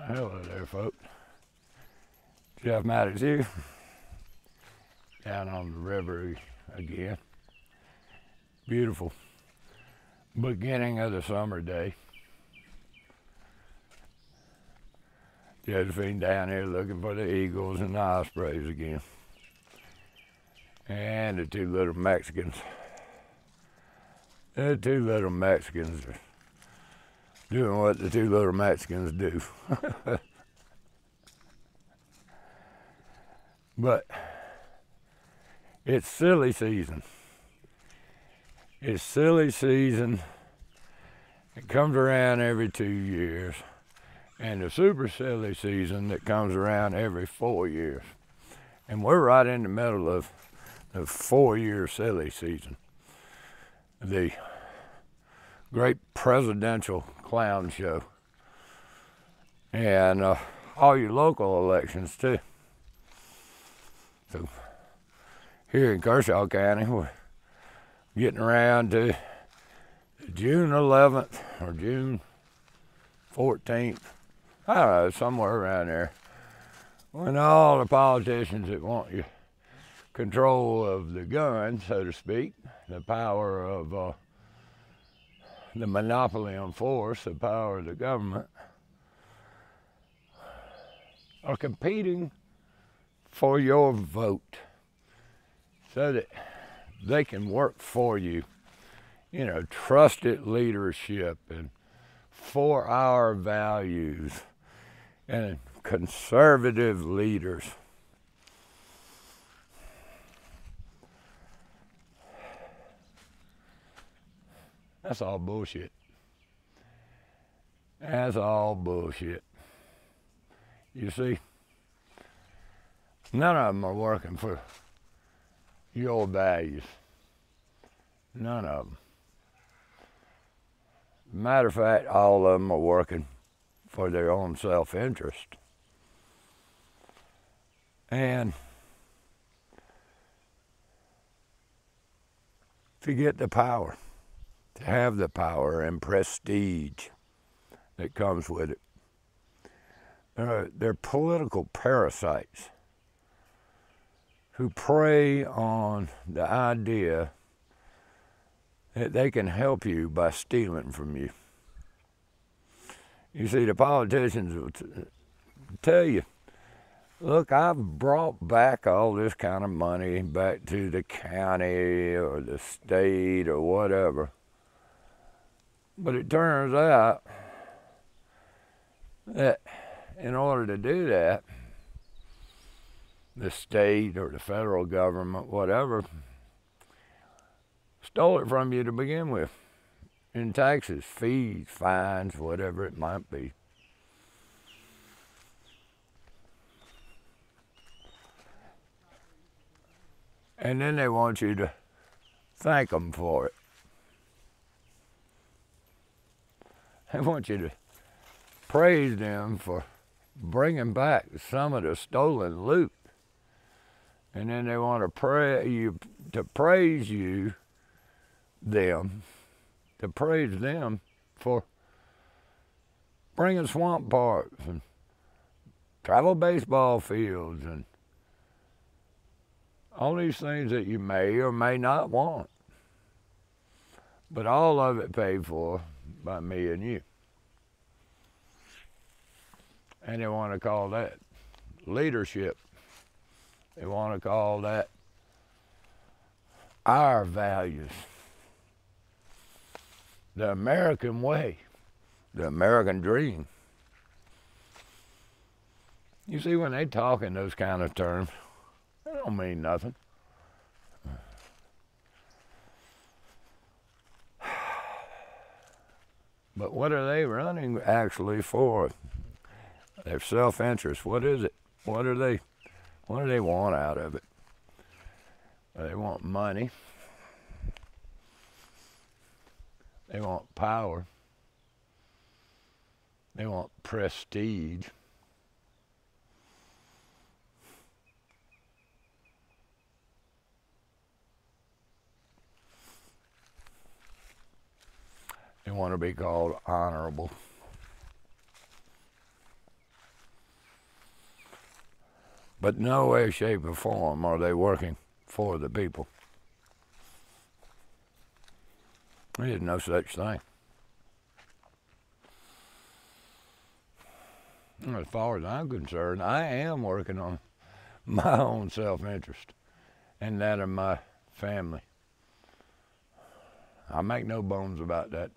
Hello there, folks. Jeff Maddox here, down on the river again. Beautiful beginning of the summer day. Josephine down here looking for the eagles and the ospreys again. And the two little Mexicans. The two little Mexicans are doing what the two little Mexicans do. But it's silly season. It's silly season. It comes around every 2 years. And the super silly season that comes around every 4 years. And we're right in the middle of the 4-year silly season. The great presidential clown show. And all your local elections too. So here in Kershaw County, we're getting around to June 11th or June 14th. I don't know, somewhere around there. When all the politicians that want you control of the gun, so to speak, the power of the monopoly on force, the power of the government, are competing for your vote so that they can work for you. You know, trusted leadership and for our values and conservative leaders. That's all bullshit. That's all bullshit. You see, none of them are working for your values. None of them. Matter of fact, all of them are working for their own self-interest. And to get the power, to have the power and prestige that comes with it. They're political parasites who prey on the idea that they can help you by stealing from you. You see, the politicians will tell you, look, I've brought back all this kind of money back to the county or the state or whatever. But it turns out that in order to do that, the state or the federal government, whatever, stole it from you to begin with in taxes, fees, fines, whatever it might be. And then they want you to thank them for it. They want you to praise them for bringing back some of the stolen loot. And then they want to praise them for bringing swamp parks and travel baseball fields and all these things that you may or may not want. But all of it paid for by me and you. And they want to call that leadership. They want to call that our values. The American way. The American dream. You see, when they talk in those kind of terms, they don't mean nothing. But what are they running actually for? Their self-interest. What is it? What do they want out of it? They want money. They want power. They want prestige. They want to be called honorable. But no way, shape, or form are they working for the people. There's no such thing. As far as I'm concerned, I am working on my own self-interest and that of my family. I make no bones about that.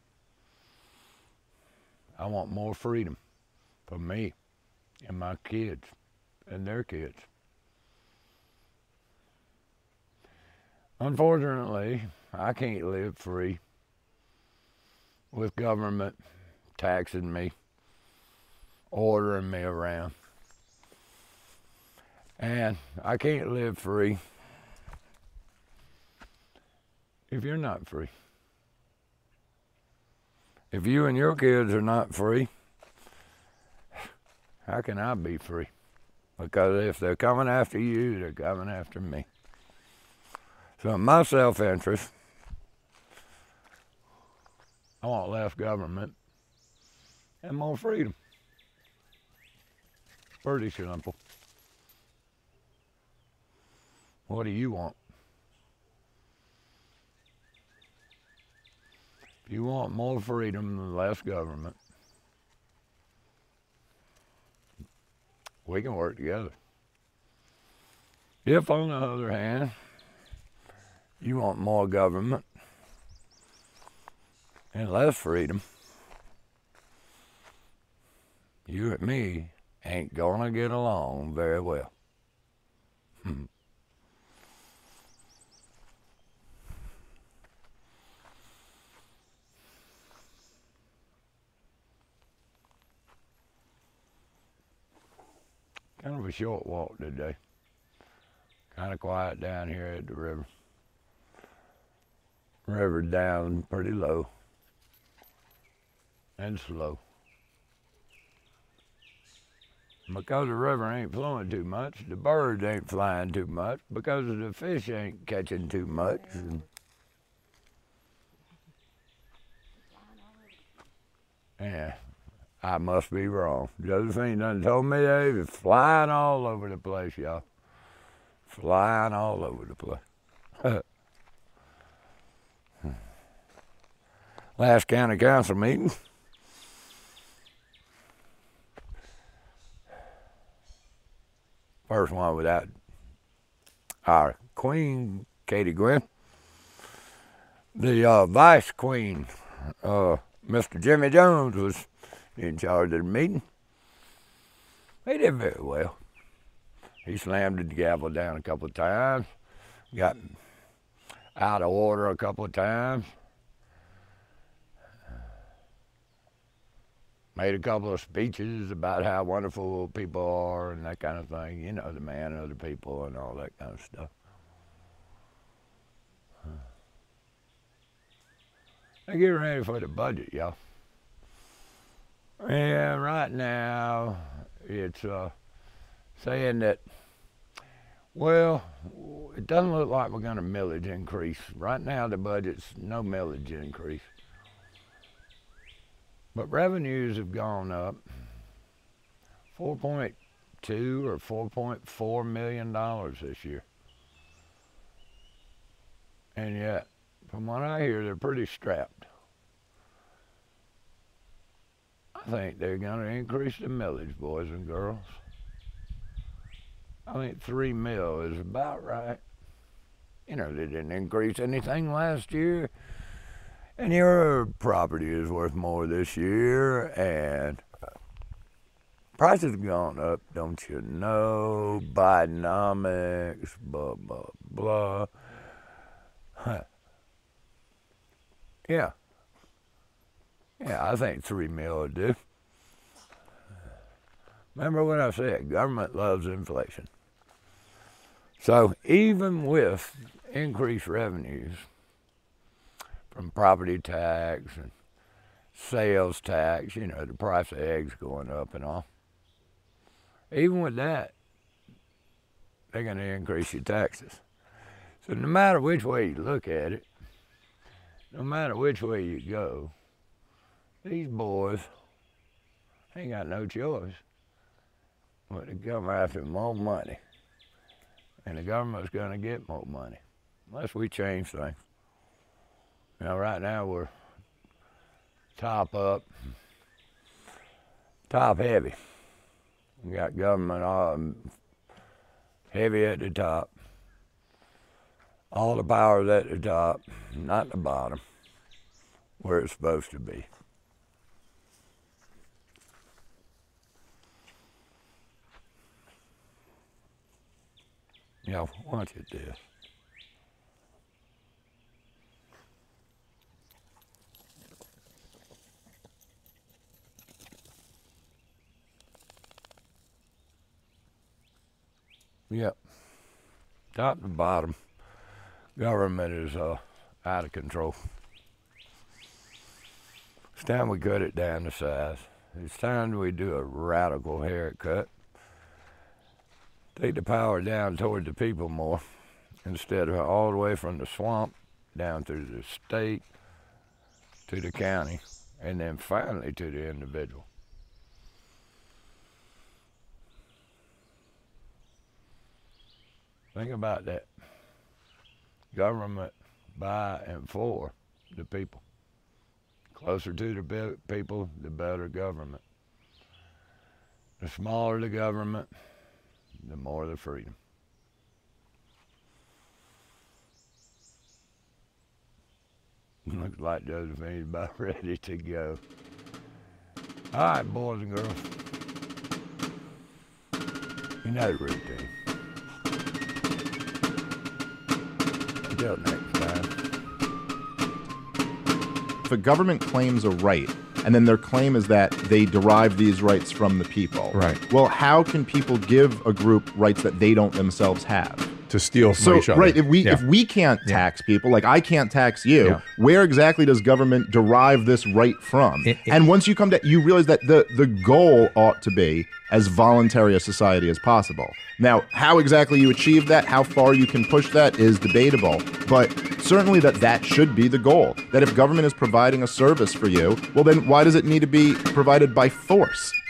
I want more freedom for me and my kids and their kids. Unfortunately, I can't live free with government taxing me, ordering me around. And I can't live free if you're not free. If you and your kids are not free, how can I be free? Because if they're coming after you, they're coming after me. So in my self-interest, I want less government and more freedom. Pretty simple. What do you want? If you want more freedom and less government, we can work together. If, on the other hand, you want more government and less freedom, you and me ain't gonna get along very well. Kind of a short walk today. Kind of quiet down here at the river. River's down pretty low and slow. Because the river ain't flowing too much, the birds ain't flying too much, because the fish ain't catching too much. Yeah, I must be wrong. Josephine done told me they was flying all over the place, y'all. Flying all over the place. Last county council meeting. First one without our queen, Katie Gwynn. The vice queen, Mr. Jimmy Jones, was in charge of the meeting. He did very well. He slammed the gavel down a couple of times, got out of order a couple of times, made a couple of speeches about how wonderful people are and that kind of thing. You know, the man of the people and all that kind of stuff. Now get ready for the budget, y'all. And right now, it's saying that, well, it doesn't look like we're going to millage increase. Right now, the budget's no millage increase. But revenues have gone up $4.2 or $4.4 million this year. And yet, from what I hear, they're pretty strapped. I think they're going to increase the millage, boys and girls. I think $3 million is about right. You know, they didn't increase anything last year. And your property is worth more this year, and prices have gone up, don't you know? Bidenomics, blah, blah, blah. Huh. Yeah. Yeah, I think $3 million would do. Remember what I said, government loves inflation. So even with increased revenues from property tax and sales tax, you know, the price of eggs going up and all, even with that, they're going to increase your taxes. So no matter which way you look at it, no matter which way you go, these boys ain't got no choice But they come after more money. And the government's going to get more money unless we change things. Now, right now, we're top heavy. We got government heavy at the top. All the power's at the top, not the bottom, where it's supposed to be. Yeah, watch it this. Yep. Top to bottom, government is out of control. It's time we cut it down to size. It's time we do a radical haircut. Take the power down toward the people more, instead of all the way from the swamp down through the state to the county, and then finally to the individual. Think about that. Government by and for the people. Closer to the people, the better government. The smaller the government, the more the freedom. Looks like Josephine's about ready to go. All right, boys and girls. You know the routine. Until next time. If a government claims a right, and then their claim is that they derive these rights from the people. Right. Well, how can people give a group rights that they don't themselves have? To steal from each other. Right, if we can't tax people, like I can't tax you, where exactly does government derive this right from? And once you come to, you realize that the goal ought to be as voluntary a society as possible. Now, how exactly you achieve that, how far you can push that is debatable, but certainly that should be the goal. That if government is providing a service for you, well then why does it need to be provided by force?